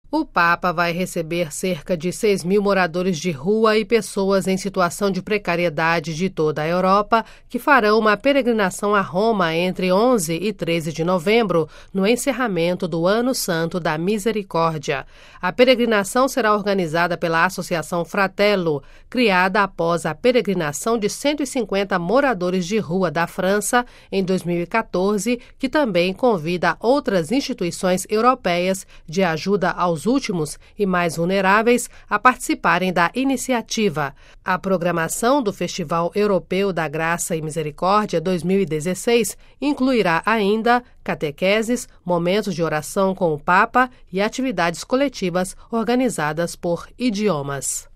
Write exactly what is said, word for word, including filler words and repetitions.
O Papa vai receber cerca de seis mil moradores de rua e pessoas em situação de precariedade de toda a Europa, que farão uma peregrinação a Roma entre onze e treze de novembro, no encerramento do Ano Santo da Misericórdia. A peregrinação será organizada pela Associação Fratello, criada após a peregrinação de cento e cinquenta moradores de rua da França em dois mil e quatorze, que também convida outras instituições europeias de ajuda aos últimos e mais vulneráveis a participarem da iniciativa. A programação do Festival Europeu da Graça e Misericórdia dois mil e dezesseis incluirá ainda catequeses, momentos de oração com o Papa e atividades coletivas organizadas por idiomas.